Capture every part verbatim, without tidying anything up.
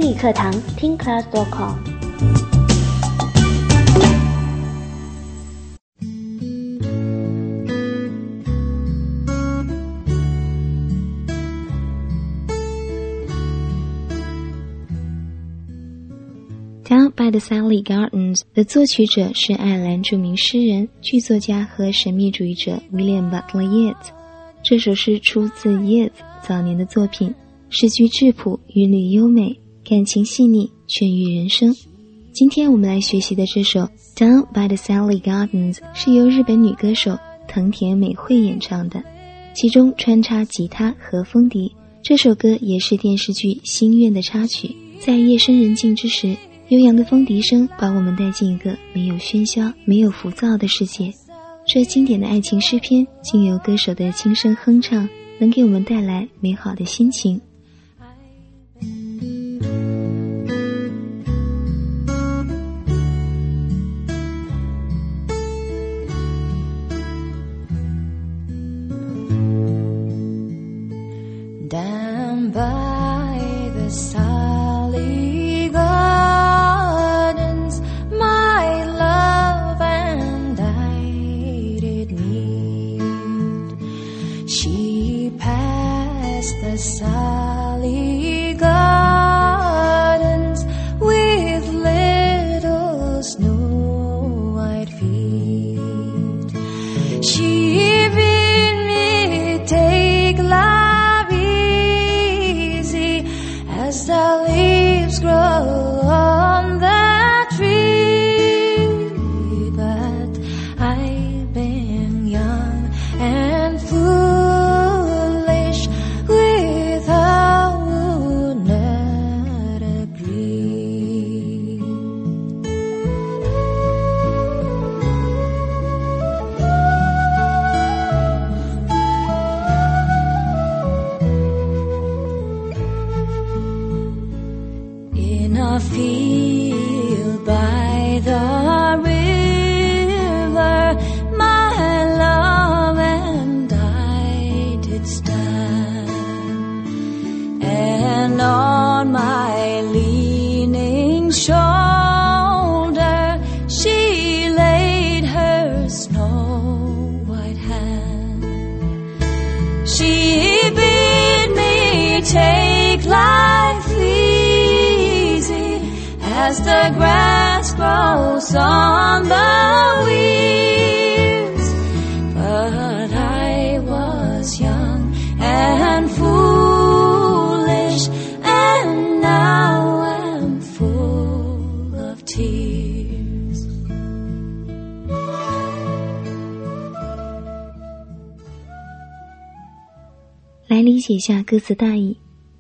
英语课堂听 class dot com。Down by the Sally Gardens 的作曲者是爱尔兰著名诗人、剧作家和神秘主义者 William Butler Yeats。这首诗出自 Yeats 早年的作品，诗句质朴，韵律优美，感情细腻，隽郁人生。今天我们来学习的这首 Down by the Sally Gardens 是由日本女歌手藤田美惠演唱的，其中穿插吉他和风笛。这首歌也是电视剧《心愿》的插曲。在夜深人静之时，悠扬的风笛声把我们带进一个没有喧嚣、没有浮躁的世界。这经典的爱情诗篇，经由歌手的轻声哼唱，能给我们带来美好的心情。 Down by the Sally Gardens, my love and I did meet. She passed the Sally Gardens with little snow-white feet. She bid me take life easy as the leaves grow on the tree, but I've been young and foolish, with her would not agree. In a field by the river, my love and I did stand, and on my leaning shoulder she laid her snow-white hand. She bid me take life easy as the grass grows on the weeds, but I was young and foolish, and now I'm full of tears. 来理解一下歌词大意。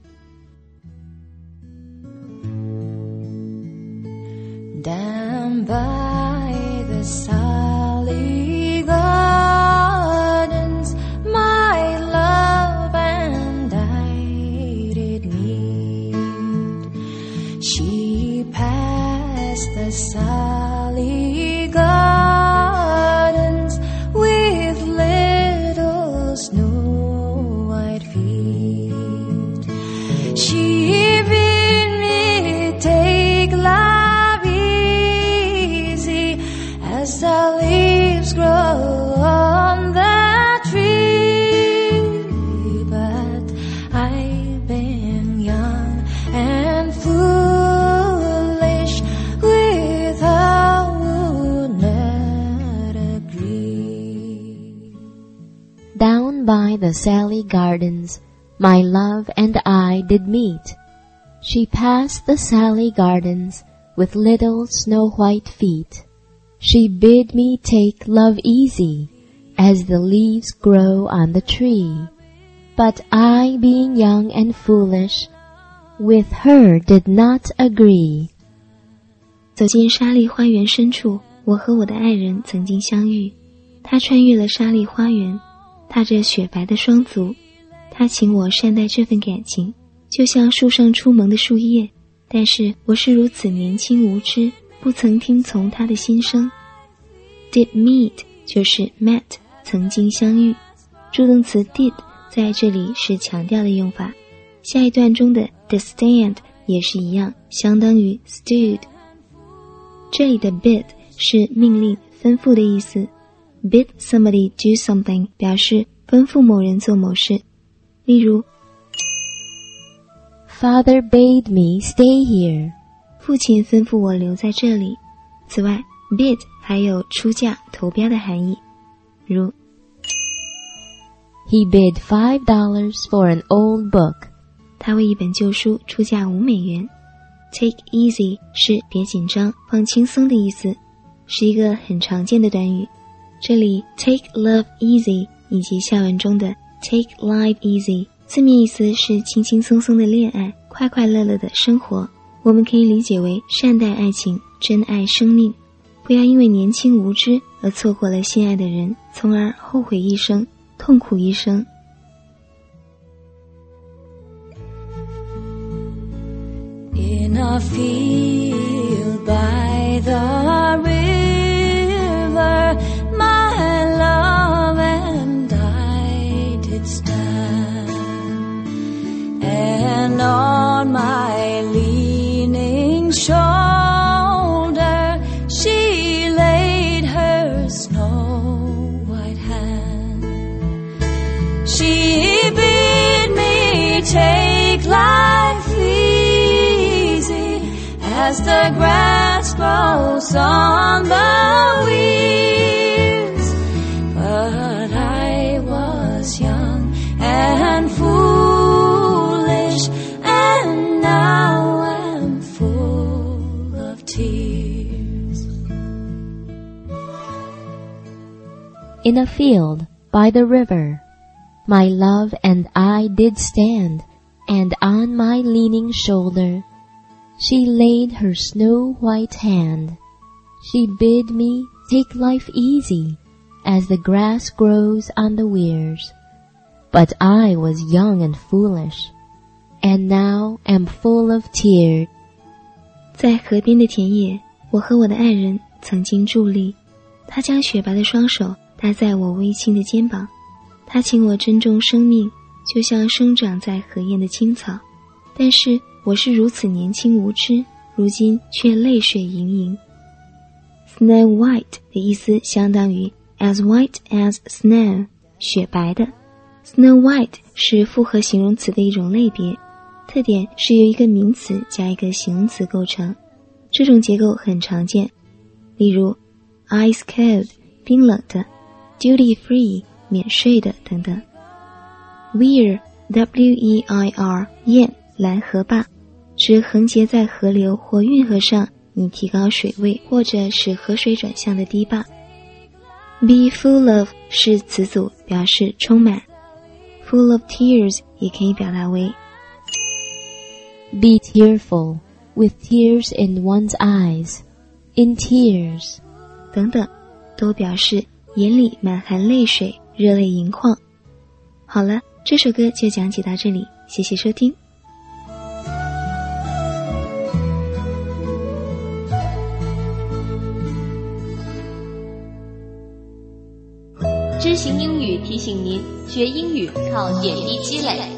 Down by the Sally Gardens, my love and I did meet. She passed the Sally Gardens with little snow-white feet. She bid me take life as the leaves grow on the tree, but I've been young and foolish, with her would not agree. Down by the Sally Gardens, my love and I did meet. She passed the Sally Gardens with little snow-white feet. She bid me take love easy as the leaves grow on the tree, but I, being young and foolish, with her did not agree. 走进沙砾花园深处，我和我的爱人曾经相遇。他穿越了沙砾花园，踏着雪白的双足，他请我善待这份感情，就像树上初萌的树叶。但是我是如此年轻无知，不曾听从他的心声。 Did meet 就是 met 曾经相遇，助动词 did 在这里是强调的用法。下一段中的 the stand 也是一样，相当于 stood。 这里的 bid 是命令吩咐的意思， bid somebody do something 表示吩咐某人做某事。例如 Father bade me stay here. 父亲吩咐我留在这里。此外 bid 还有出价投标的含义，如 He bid five dollars for an old book. 他为一本旧书出价五美元。 Take easy 是别紧张放轻松的意思，是一个很常见的短语。这里 take love easy 以及下文中的 take life easy 字面意思是轻轻松松的恋爱，快快乐乐的生活。我们可以理解为善待爱情，珍爱生命，不要因为年轻无知而错过了心爱的人，从而后悔一生，痛苦一生。 In a field by the river, my love and I did stand, and on my leaning shoulder she laid her snow white hand. She bid me take life easy as the grass grows on the weirs, but I was young and foolish, and now am full of tears. In a field by the river, my love and I did stand, and on my leaning shoulder she laid her snow-white hand. She bid me take life easy, as the grass grows on the weirs. But I was young and foolish, and now am full of tears. 在河边的田野，我和我的爱人曾经伫立，他将雪白的双手搭在我微轻的肩膀，他请我珍重生命，就像生长在河沿的青草。但是我是如此年轻无知，如今却泪水盈盈。 Snow white 的意思相当于 as white as snow 雪白的。 Snow white 是复合形容词的一种类别，特点是由一个名词加一个形容词构成，这种结构很常见。例如 ice cold 冰冷的， duty free 免税的等等。 Weir W E I R 堰拦河坝，指横截在河流或运河上以提高水位或者使河水转向的堤坝。 Be full of 是词组，表示充满。 Full of tears 也可以表达为 Be tearful, with tears in one's eyes, in tears 等等，都表示眼里满含泪水，热泪盈眶。好了，这首歌就讲解到这里，谢谢收听。 知行英语提醒您，学英语靠点滴积累。